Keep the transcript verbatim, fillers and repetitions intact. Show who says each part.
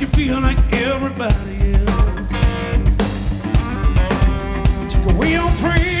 Speaker 1: you feel like everybody else. Take away your friends.